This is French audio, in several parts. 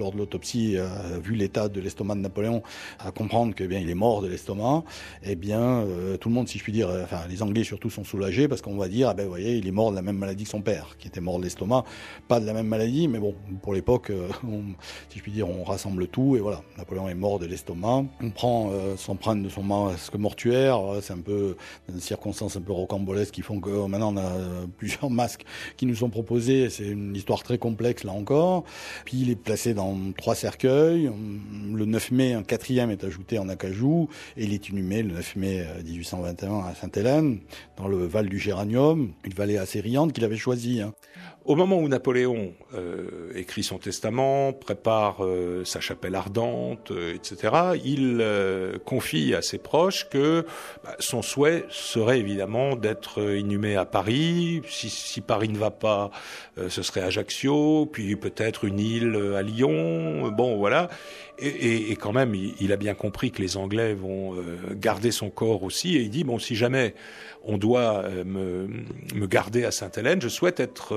lors de l'autopsie, vu l'état de l'estomac de Napoléon, à comprendre que bien il est mort de l'estomac, tout le monde, si je puis dire, les Anglais surtout sont soulagés parce qu'on va dire, vous voyez, il est mort de la même maladie que son père, qui était mort de l'estomac, pas de la même maladie, mais bon, pour l'époque, si je puis dire, on rassemble tout et voilà, Napoléon est mort de l'estomac. On prend s'empreinte de son masque mortuaire, c'est un peu des circonstances un peu rocambolesques qui font que maintenant on a plusieurs masques qui nous sont proposés, c'est une histoire très complexe là encore. Puis il est placé dans 3 cercueils, le 9 mai un 4e est ajouté en acajou et il est inhumé le 9 mai 1821 à Sainte-Hélène, dans le Val du Géranium, une vallée assez riante qu'il avait choisie. Au moment où Napoléon écrit son testament, prépare sa chapelle ardente, etc., il confie à ses proches que son souhait serait évidemment d'être inhumé à Paris. Si Paris ne va pas, ce serait Ajaccio, puis peut-être une île à Lyon. Bon, voilà. Et quand même, il a bien compris que les Anglais vont garder son corps aussi. Et il dit, bon, si jamais on doit me garder à Sainte-Hélène, je souhaite être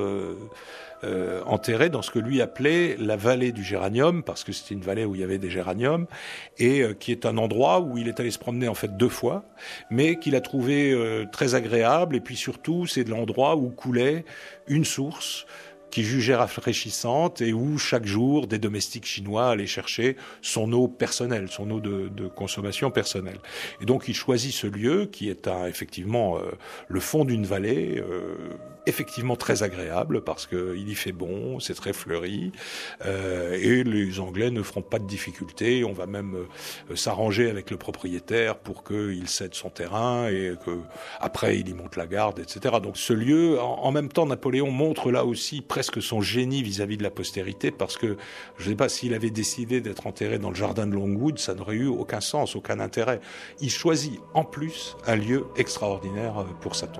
enterré dans ce que lui appelait la vallée du Géranium, parce que c'était une vallée où il y avait des géraniums, et qui est un endroit où il est allé se promener en fait 2 fois, mais qu'il a trouvé très agréable. Et puis surtout, c'est de l'endroit où coulait une source qui jugeait rafraîchissante et où chaque jour des domestiques chinois allaient chercher son eau personnelle, son eau de consommation personnelle. Et donc il choisit ce lieu qui est effectivement le fond d'une vallée, effectivement très agréable parce qu'il y fait bon, c'est très fleuri, et les Anglais ne feront pas de difficultés. On va même s'arranger avec le propriétaire pour qu'il cède son terrain et que après il y monte la garde, etc. Donc ce lieu, en même temps, Napoléon montre là aussi presque son génie vis-à-vis de la postérité, parce que je ne sais pas, s'il avait décidé d'être enterré dans le jardin de Longwood, ça n'aurait eu aucun sens, aucun intérêt. Il choisit en plus un lieu extraordinaire pour sa tombe.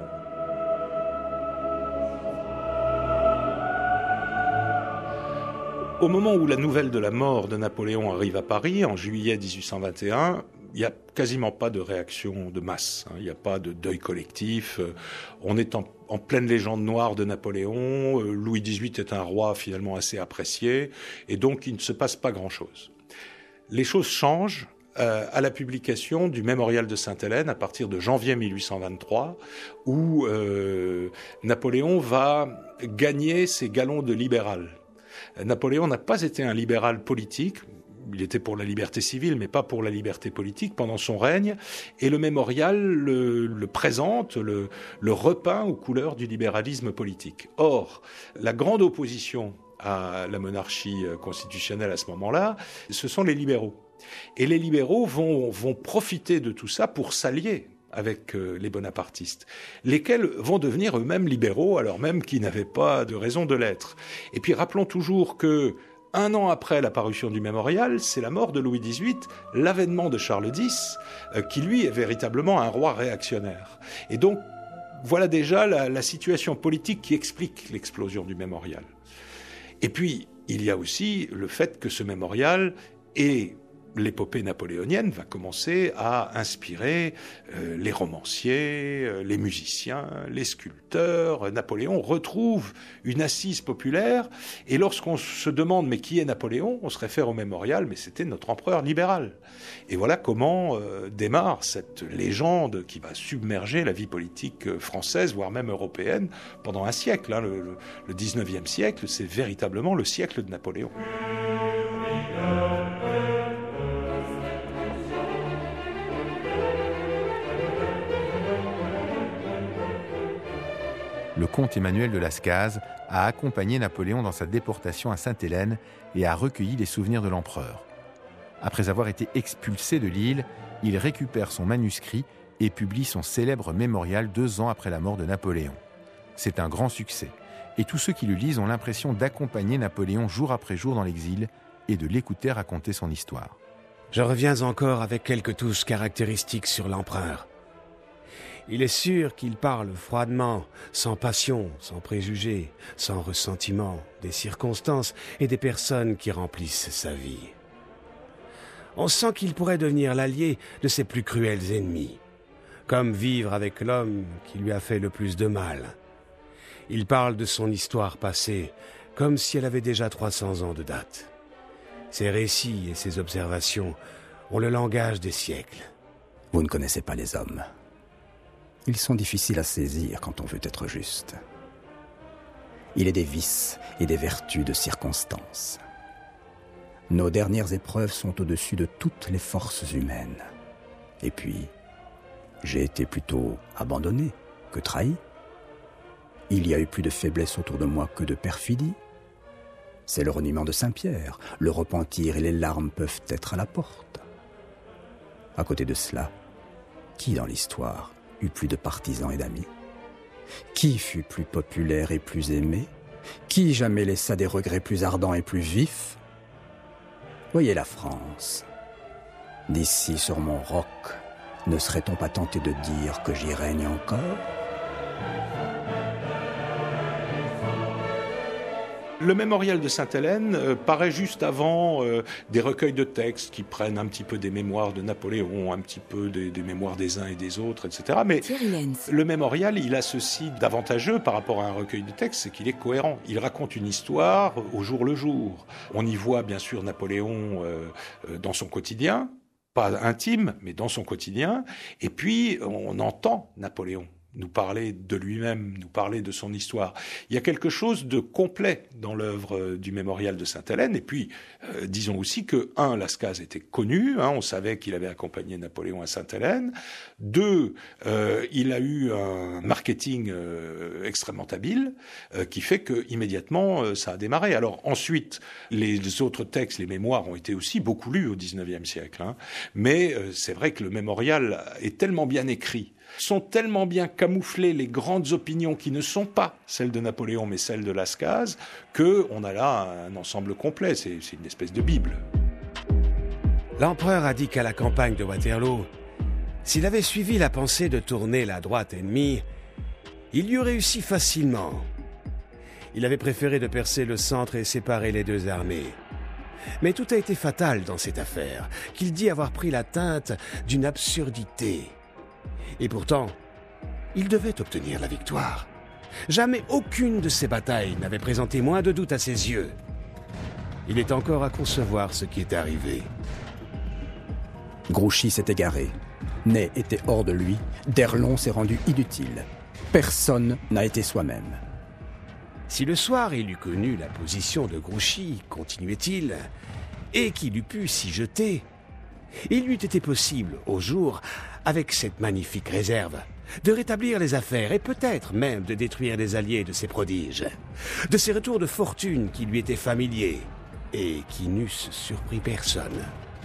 Au moment où la nouvelle de la mort de Napoléon arrive à Paris, en juillet 1821, il n'y a quasiment pas de réaction de masse, il n'y a pas de deuil collectif. On est en pleine légende noire de Napoléon. Louis XVIII est un roi finalement assez apprécié, et donc il ne se passe pas grand-chose. Les choses changent à la publication du Mémorial de Sainte-Hélène à partir de janvier 1823, où Napoléon va gagner ses galons de libéral. Napoléon n'a pas été un libéral politique. Il était pour la liberté civile, mais pas pour la liberté politique pendant son règne. Et le mémorial le présente, le repeint aux couleurs du libéralisme politique. Or, la grande opposition à la monarchie constitutionnelle à ce moment-là, ce sont les libéraux. Et les libéraux vont profiter de tout ça pour s'allier avec les bonapartistes, lesquels vont devenir eux-mêmes libéraux, alors même qu'ils n'avaient pas de raison de l'être. Et puis rappelons toujours que 1 an après la parution du mémorial, c'est la mort de Louis XVIII, l'avènement de Charles X, qui lui est véritablement un roi réactionnaire. Et donc, voilà déjà la situation politique qui explique l'explosion du mémorial. Et puis, il y a aussi le fait que ce mémorial est l'épopée napoléonienne va commencer à inspirer les romanciers, les musiciens, les sculpteurs. Napoléon retrouve une assise populaire, et lorsqu'on se demande mais qui est Napoléon, on se réfère au mémorial, mais c'était notre empereur libéral. Et voilà comment démarre cette légende qui va submerger la vie politique française, voire même européenne, pendant un siècle. Le 19e siècle, c'est véritablement le siècle de Napoléon. Le comte Emmanuel de Lascazes a accompagné Napoléon dans sa déportation à Sainte-Hélène et a recueilli les souvenirs de l'empereur. Après avoir été expulsé de l'île, il récupère son manuscrit et publie son célèbre mémorial 2 ans après la mort de Napoléon. C'est un grand succès, et tous ceux qui le lisent ont l'impression d'accompagner Napoléon jour après jour dans l'exil et de l'écouter raconter son histoire. Je reviens encore avec quelques touches caractéristiques sur l'empereur. Il est sûr qu'il parle froidement, sans passion, sans préjugés, sans ressentiment, des circonstances et des personnes qui remplissent sa vie. On sent qu'il pourrait devenir l'allié de ses plus cruels ennemis, comme vivre avec l'homme qui lui a fait le plus de mal. Il parle de son histoire passée, comme si elle avait déjà 300 ans de date. Ses récits et ses observations ont le langage des siècles. Vous ne connaissez pas les hommes. Ils sont difficiles à saisir quand on veut être juste. Il est des vices et des vertus de circonstance. Nos dernières épreuves sont au-dessus de toutes les forces humaines. Et puis, j'ai été plutôt abandonné que trahi. Il y a eu plus de faiblesse autour de moi que de perfidie. C'est le reniement de Saint-Pierre. Le repentir et les larmes peuvent être à la porte. À côté de cela, qui dans l'histoire eut plus de partisans et d'amis? Qui fut plus populaire et plus aimé? Qui jamais laissa des regrets plus ardents et plus vifs? Voyez la France. D'ici sur mon roc, ne serait-on pas tenté de dire que j'y règne encore? Le mémorial de Sainte-Hélène paraît juste avant des recueils de textes qui prennent un petit peu des mémoires de Napoléon, un petit peu des mémoires des uns et des autres, etc. Mais le mémorial, il a ceci d'avantageux par rapport à un recueil de textes, c'est qu'il est cohérent. Il raconte une histoire au jour le jour. On y voit bien sûr Napoléon dans son quotidien, pas intime, mais dans son quotidien. Et puis, on entend Napoléon nous parler de lui-même, nous parler de son histoire. Il y a quelque chose de complet dans l'œuvre du mémorial de Sainte-Hélène. Et puis, disons aussi que, Lascaz était connu, on savait qu'il avait accompagné Napoléon à Sainte-Hélène. 2, il a eu un marketing extrêmement habile, qui fait que immédiatement ça a démarré. Alors ensuite, les autres textes, les mémoires ont été aussi beaucoup lus au XIXe siècle. Mais c'est vrai que le mémorial est tellement bien écrit, sont tellement bien camouflées les grandes opinions qui ne sont pas celles de Napoléon mais celles de Lascaz, qu'on a là un ensemble complet, c'est une espèce de Bible. L'empereur a dit qu'à la campagne de Waterloo, s'il avait suivi la pensée de tourner la droite ennemie, il y eut réussi facilement. Il avait préféré de percer le centre et séparer les deux armées. Mais tout a été fatal dans cette affaire, qu'il dit avoir pris la teinte d'une absurdité. Et pourtant, il devait obtenir la victoire. Jamais aucune de ces batailles n'avait présenté moins de doute à ses yeux. Il est encore à concevoir ce qui est arrivé. Grouchy s'est égaré. Ney était hors de lui. d'Erlon s'est rendu inutile. Personne n'a été soi-même. Si le soir il eût connu la position de Grouchy, continuait-il, et qu'il eût pu s'y jeter, il lui eût été possible, au jour, avec cette magnifique réserve, de rétablir les affaires et peut-être même de détruire les alliés de ces prodiges, de ces retours de fortune qui lui étaient familiers et qui n'eussent surpris personne.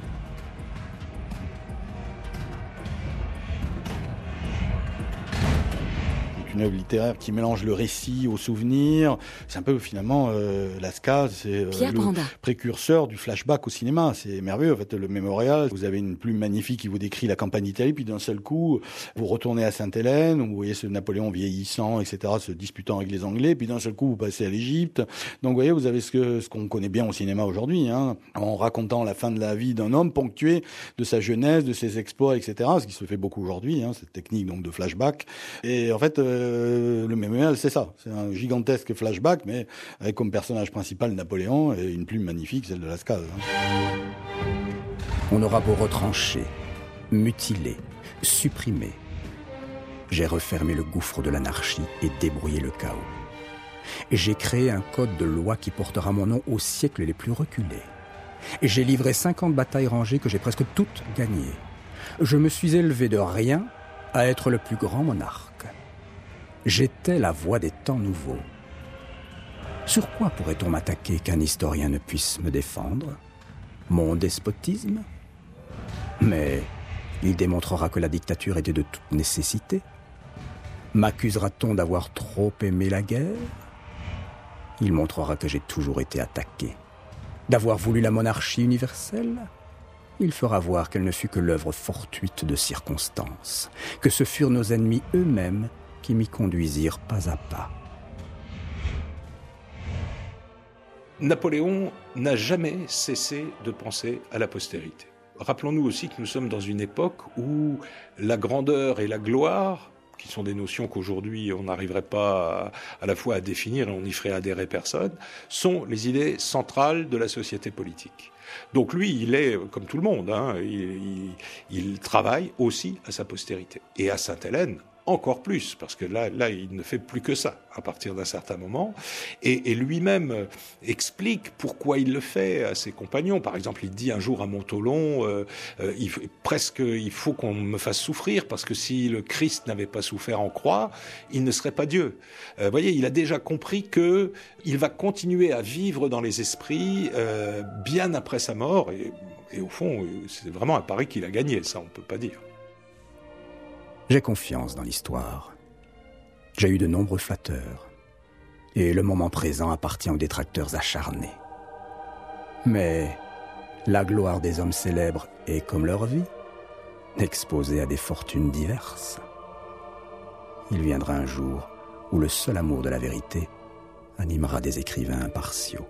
Une œuvre littéraire qui mélange le récit au souvenir. C'est un peu finalement Lascaz, c'est le précurseur du flashback au cinéma. C'est merveilleux. En fait, le mémorial, vous avez une plume magnifique qui vous décrit la campagne d'Italie, puis d'un seul coup, vous retournez à Sainte-Hélène, où vous voyez ce Napoléon vieillissant, etc., se disputant avec les Anglais, puis d'un seul coup, vous passez à l'Égypte. Donc, vous voyez, vous avez ce qu'on connaît bien au cinéma aujourd'hui, en racontant la fin de la vie d'un homme, ponctué de sa jeunesse, de ses exploits, etc., ce qui se fait beaucoup aujourd'hui, cette technique donc de flashback. Et en fait, le mémorial, c'est ça. C'est un gigantesque flashback, mais avec comme personnage principal Napoléon et une plume magnifique, celle de Lascaz. On aura beau retrancher, mutiler, supprimer. J'ai refermé le gouffre de l'anarchie et débrouillé le chaos. J'ai créé un code de loi qui portera mon nom aux siècles les plus reculés. J'ai livré 50 batailles rangées que j'ai presque toutes gagnées. Je me suis élevé de rien à être le plus grand monarque. J'étais la voix des temps nouveaux. Sur quoi pourrait-on m'attaquer qu'un historien ne puisse me défendre? Mon despotisme? Mais il démontrera que la dictature était de toute nécessité. M'accusera-t-on d'avoir trop aimé la guerre? Il montrera que j'ai toujours été attaqué. D'avoir voulu la monarchie universelle? Il fera voir qu'elle ne fut que l'œuvre fortuite de circonstances, que ce furent nos ennemis eux-mêmes qui m'y conduisirent pas à pas. Napoléon n'a jamais cessé de penser à la postérité. Rappelons-nous aussi que nous sommes dans une époque où la grandeur et la gloire qui sont des notions qu'aujourd'hui on n'arriverait pas à la fois à définir et on n'y ferait adhérer personne, sont les idées centrales de la société politique. Donc lui, il est comme tout le monde, il travaille aussi à sa postérité. Et à Sainte-Hélène, encore plus, parce que là, il ne fait plus que ça à partir d'un certain moment. Et lui-même explique pourquoi il le fait à ses compagnons. Par exemple, il dit un jour à Montholon, il faut qu'on me fasse souffrir, parce que si le Christ n'avait pas souffert en croix, il ne serait pas Dieu. Vous voyez, il a déjà compris que il va continuer à vivre dans les esprits bien après sa mort. Et au fond, c'est vraiment un pari qu'il a gagné, ça on ne peut pas dire. J'ai confiance dans l'histoire. J'ai eu de nombreux flatteurs. Et le moment présent appartient aux détracteurs acharnés. Mais la gloire des hommes célèbres est, comme leur vie, exposée à des fortunes diverses. Il viendra un jour où le seul amour de la vérité animera des écrivains impartiaux.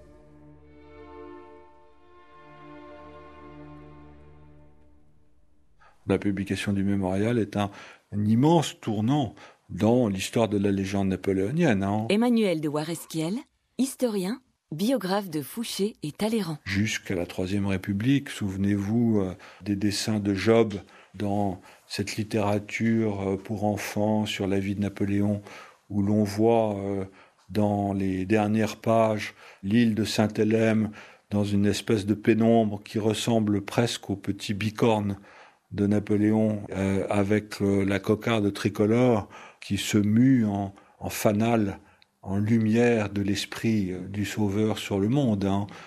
La publication du mémorial est un immense tournant dans l'histoire de la légende napoléonienne. Emmanuel de Waresquiel, historien, biographe de Fouché et Talleyrand. Jusqu'à la Troisième République, souvenez-vous des dessins de Job dans cette littérature pour enfants sur la vie de Napoléon, où l'on voit dans les dernières pages l'île de Sainte-Hélène dans une espèce de pénombre qui ressemble presque au petit bicorne de Napoléon, avec la cocarde tricolore qui se mue en fanal, en lumière de l'esprit du Sauveur sur le monde.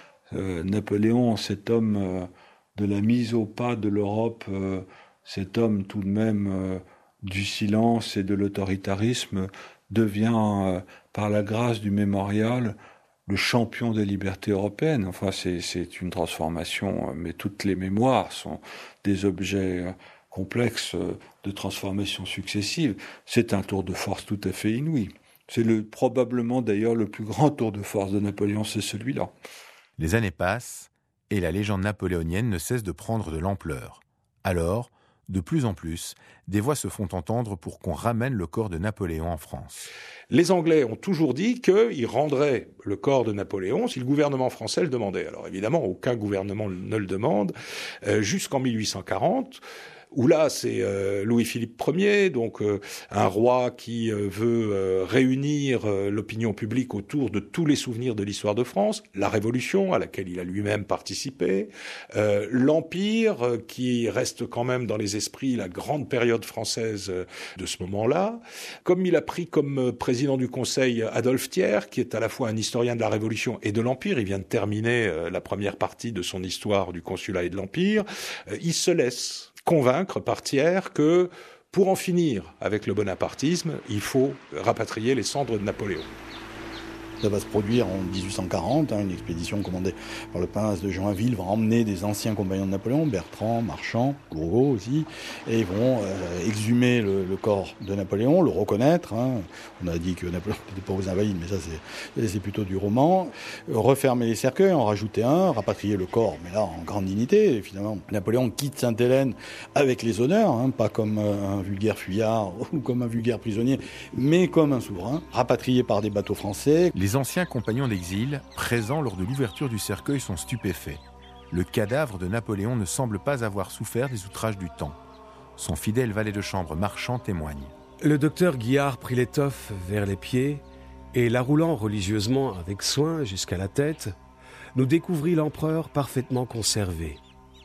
Napoléon, cet homme de la mise au pas de l'Europe, cet homme tout de même du silence et de l'autoritarisme, devient, par la grâce du mémorial, le champion des libertés européennes. Enfin, c'est une transformation, mais toutes les mémoires sont des objets complexes de transformation successive. C'est un tour de force tout à fait inouï. C'est probablement d'ailleurs le plus grand tour de force de Napoléon, c'est celui-là. Les années passent et la légende napoléonienne ne cesse de prendre de l'ampleur. Alors, de plus en plus, des voix se font entendre pour qu'on ramène le corps de Napoléon en France. Les Anglais ont toujours dit qu'ils rendraient le corps de Napoléon si le gouvernement français le demandait. Alors évidemment, aucun gouvernement ne le demande, jusqu'en 1840, où là, c'est Louis-Philippe Ier, donc un roi qui veut réunir l'opinion publique autour de tous les souvenirs de l'histoire de France, la Révolution, à laquelle il a lui-même participé, l'Empire, qui reste quand même dans les esprits la grande période française de ce moment-là. Comme il a pris comme président du Conseil Adolphe Thiers, qui est à la fois un historien de la Révolution et de l'Empire, il vient de terminer la première partie de son histoire du consulat et de l'Empire, il se laisse convaincre par Thiers que, pour en finir avec le bonapartisme, il faut rapatrier les cendres de Napoléon. Ça va se produire en 1840, une expédition commandée par le prince de Joinville va emmener des anciens compagnons de Napoléon, Bertrand, Marchand, Gourgaud aussi, et ils vont exhumer le corps de Napoléon, le reconnaître. On a dit que Napoléon n'était pas aux Invalides, mais ça c'est plutôt du roman. Refermer les cercueils, en rajouter un, rapatrier le corps, mais là en grande dignité. Et finalement, Napoléon quitte Sainte-Hélène avec les honneurs, pas comme un vulgaire fuyard ou comme un vulgaire prisonnier, mais comme un souverain, rapatrié par des bateaux français. Les anciens compagnons d'exil, présents lors de l'ouverture du cercueil, sont stupéfaits. Le cadavre de Napoléon ne semble pas avoir souffert des outrages du temps. Son fidèle valet de chambre Marchand témoigne. Le docteur Guillard prit l'étoffe vers les pieds et, la roulant religieusement avec soin jusqu'à la tête, nous découvrit l'empereur parfaitement conservé.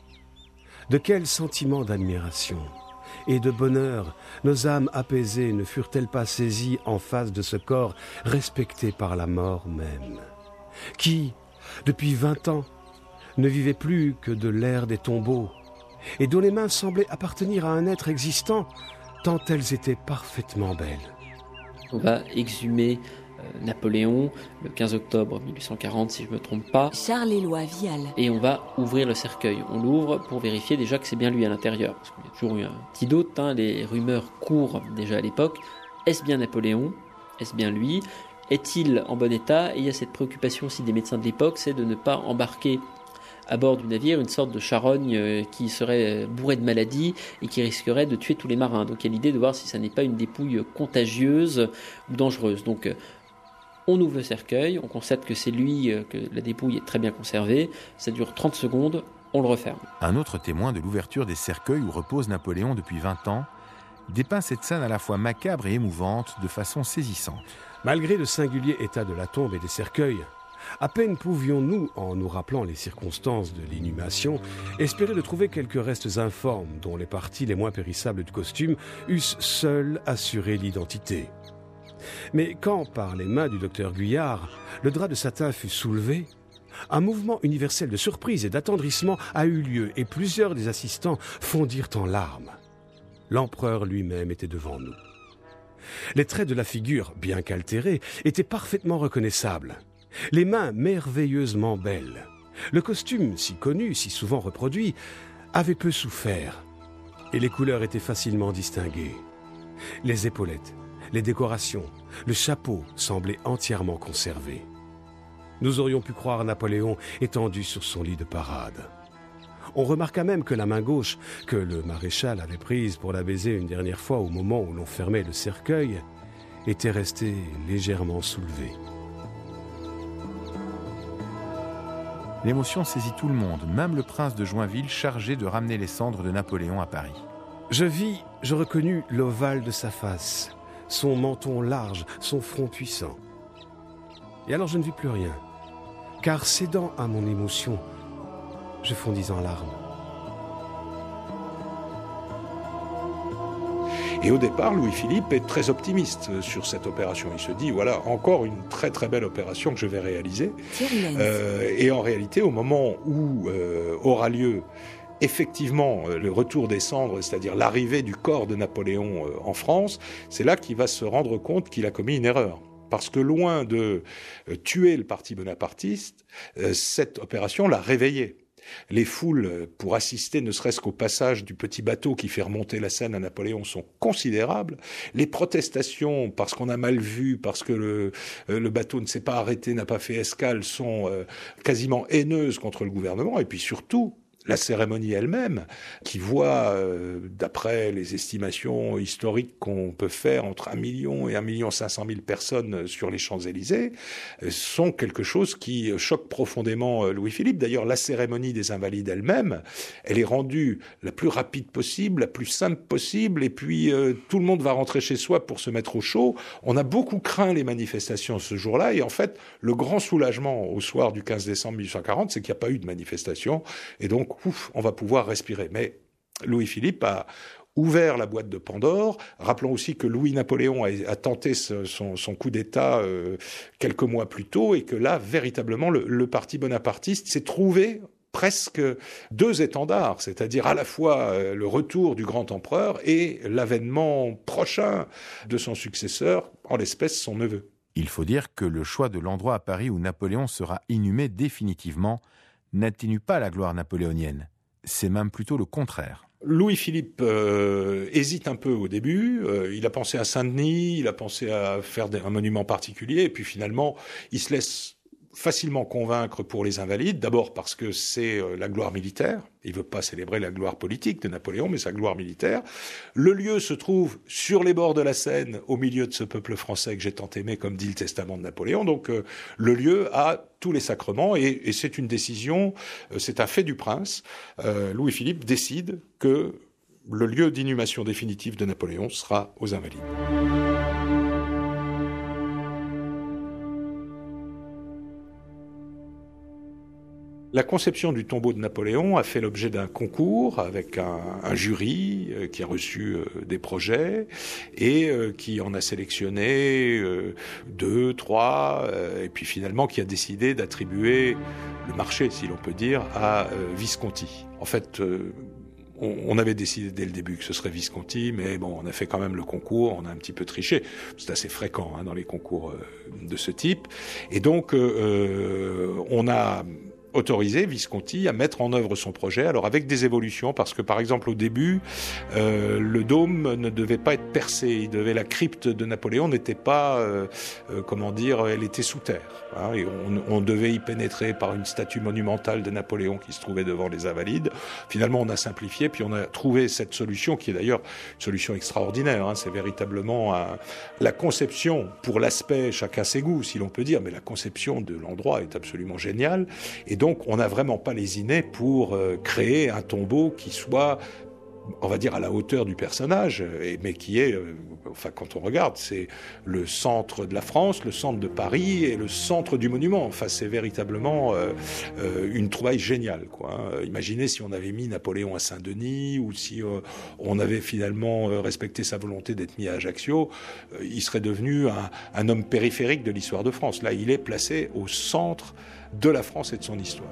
De quel sentiment d'admiration et de bonheur nos âmes apaisées ne furent-elles pas saisies en face de ce corps respecté par la mort même, qui, depuis 20 ans, ne vivait plus que de l'air des tombeaux, et dont les mains semblaient appartenir à un être existant, tant elles étaient parfaitement belles. On va exhumer Napoléon le 15 octobre 1840, si je ne me trompe pas. Charles-Éloi Vial. Et on va ouvrir le cercueil. On l'ouvre pour vérifier déjà que c'est bien lui à l'intérieur. Parce qu'il y a toujours eu un petit doute, les rumeurs courent déjà à l'époque. Est-ce bien Napoléon ? Est-ce bien lui ? Est-il en bon état ? Et il y a cette préoccupation aussi des médecins de l'époque, c'est de ne pas embarquer à bord du navire une sorte de charogne qui serait bourrée de maladies et qui risquerait de tuer tous les marins. Donc il y a l'idée de voir si ça n'est pas une dépouille contagieuse ou dangereuse. Donc on ouvre le cercueil, on constate que c'est lui, que la dépouille est très bien conservée, ça dure 30 secondes, on le referme. Un autre témoin de l'ouverture des cercueils où repose Napoléon depuis 20 ans dépeint cette scène à la fois macabre et émouvante de façon saisissante. Malgré le singulier état de la tombe et des cercueils, à peine pouvions-nous, en nous rappelant les circonstances de l'inhumation, espérer de trouver quelques restes informes dont les parties les moins périssables du costume eussent seules assuré l'identité. Mais quand, par les mains du docteur Guyard, le drap de satin fut soulevé, un mouvement universel de surprise et d'attendrissement a eu lieu et plusieurs des assistants fondirent en larmes. L'empereur lui-même était devant nous. Les traits de la figure, bien qu'altérés, étaient parfaitement reconnaissables. Les mains merveilleusement belles. Le costume, si connu, si souvent reproduit, avait peu souffert. Et les couleurs étaient facilement distinguées. Les épaulettes, les décorations, le chapeau semblaient entièrement conservés. Nous aurions pu croire Napoléon étendu sur son lit de parade. On remarqua même que la main gauche, que le maréchal avait prise pour la baiser une dernière fois au moment où l'on fermait le cercueil, était restée légèrement soulevée. L'émotion saisit tout le monde, même le prince de Joinville chargé de ramener les cendres de Napoléon à Paris. Je reconnus l'ovale de sa face, son menton large, son front puissant. Et alors je ne vis plus rien, car cédant à mon émotion, je fondis en larmes. Et au départ, Louis-Philippe est très optimiste sur cette opération. Il se dit, voilà, encore une très très belle opération que je vais réaliser. Et en réalité, au moment où aura lieu effectivement le retour des cendres, c'est-à-dire l'arrivée du corps de Napoléon en France, c'est là qu'il va se rendre compte qu'il a commis une erreur. Parce que loin de tuer le parti bonapartiste, cette opération l'a réveillé. Les foules, pour assister ne serait-ce qu'au passage du petit bateau qui fait remonter la Seine à Napoléon, sont considérables. Les protestations, parce qu'on a mal vu, parce que le bateau ne s'est pas arrêté, n'a pas fait escale, sont quasiment haineuses contre le gouvernement. Et puis surtout, la cérémonie elle-même, qui voit, d'après les estimations historiques qu'on peut faire, entre 1 million et 1,5 million personnes sur les Champs-Élysées, sont quelque chose qui choque profondément Louis-Philippe. D'ailleurs, la cérémonie des Invalides elle-même, elle est rendue la plus rapide possible, la plus simple possible, et puis tout le monde va rentrer chez soi pour se mettre au chaud. On a beaucoup craint les manifestations ce jour-là, et en fait, le grand soulagement au soir du 15 décembre 1840, c'est qu'il n'y a pas eu de manifestation, et donc, on va pouvoir respirer. Mais Louis-Philippe a ouvert la boîte de Pandore. Rappelons aussi que Louis-Napoléon a tenté son coup d'État quelques mois plus tôt et que là, véritablement, le parti bonapartiste s'est trouvé presque 2 étendards, c'est-à-dire à la fois le retour du grand empereur et l'avènement prochain de son successeur, en l'espèce son neveu. Il faut dire que le choix de l'endroit à Paris où Napoléon sera inhumé définitivement n'atténue pas la gloire napoléonienne. C'est même plutôt le contraire. Louis-Philippe hésite un peu au début. Il a pensé à Saint-Denis, il a pensé à faire un monument particulier, et puis finalement, il se laisse facilement convaincre pour les Invalides, d'abord parce que c'est la gloire militaire. Il veut pas célébrer la gloire politique de Napoléon, mais sa gloire militaire. Le lieu se trouve sur les bords de la Seine, au milieu de ce peuple français que j'ai tant aimé, comme dit le testament de Napoléon. Donc le lieu a tous les sacrements, et c'est une décision, c'est un fait du prince. Louis-Philippe décide que le lieu d'inhumation définitive de Napoléon sera aux Invalides. La conception du tombeau de Napoléon a fait l'objet d'un concours avec un jury qui a reçu des projets et qui en a sélectionné 2, 3, et puis finalement qui a décidé d'attribuer le marché, si l'on peut dire, à Visconti. En fait, on avait décidé dès le début que ce serait Visconti, mais bon, on a fait quand même le concours, on a un petit peu triché. C'est assez fréquent dans les concours de ce type. Et donc, on a autorisé Visconti à mettre en œuvre son projet, alors avec des évolutions, parce que par exemple au début, le dôme ne devait pas être percé, la crypte de Napoléon n'était pas, elle était sous terre, hein, et on devait y pénétrer par une statue monumentale de Napoléon qui se trouvait devant les Invalides. Finalement, on a simplifié, puis on a trouvé cette solution qui est d'ailleurs une solution extraordinaire, hein, c'est véritablement la conception, pour l'aspect, chacun ses goûts, si l'on peut dire, mais la conception de l'endroit est absolument géniale. Et donc, on n'a vraiment pas lésiné pour créer un tombeau qui soit, on va dire, à la hauteur du personnage, mais qui est, quand on regarde, c'est le centre de la France, le centre de Paris et le centre du monument. Enfin, c'est véritablement une trouvaille géniale, quoi. Imaginez si on avait mis Napoléon à Saint-Denis ou si on avait finalement respecté sa volonté d'être mis à Ajaccio, il serait devenu un homme périphérique de l'histoire de France. Là, il est placé au centre de la France et de son histoire.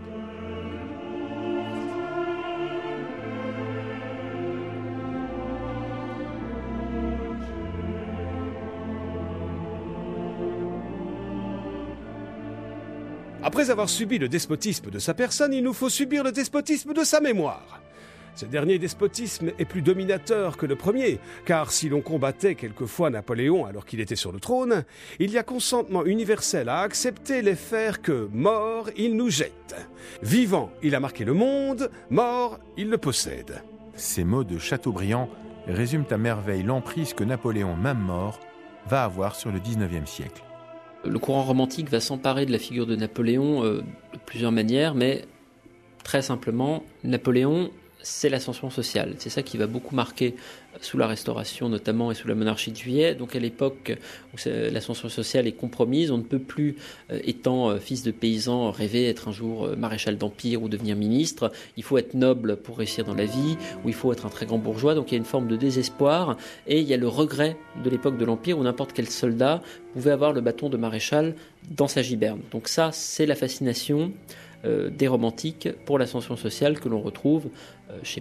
Après avoir subi le despotisme de sa personne, il nous faut subir le despotisme de sa mémoire. Ce dernier despotisme est plus dominateur que le premier, car si l'on combattait quelquefois Napoléon alors qu'il était sur le trône, il y a consentement universel à accepter les fers que, mort, il nous jette. Vivant, il a marqué le monde, mort, il le possède. Ces mots de Chateaubriand résument à merveille l'emprise que Napoléon, même mort, va avoir sur le XIXe siècle. Le courant romantique va s'emparer de la figure de Napoléon de plusieurs manières, mais très simplement, Napoléon, c'est l'ascension sociale. C'est ça qui va beaucoup marquer sous la Restauration notamment et sous la monarchie de Juillet. Donc à l'époque où l'ascension sociale est compromise, on ne peut plus, étant fils de paysan, rêver être un jour maréchal d'Empire ou devenir ministre. Il faut être noble pour réussir dans la vie, ou il faut être un très grand bourgeois. Donc il y a une forme de désespoir et il y a le regret de l'époque de l'Empire où n'importe quel soldat pouvait avoir le bâton de maréchal dans sa giberne. Donc ça, c'est la fascination des romantiques pour l'ascension sociale que l'on retrouve chez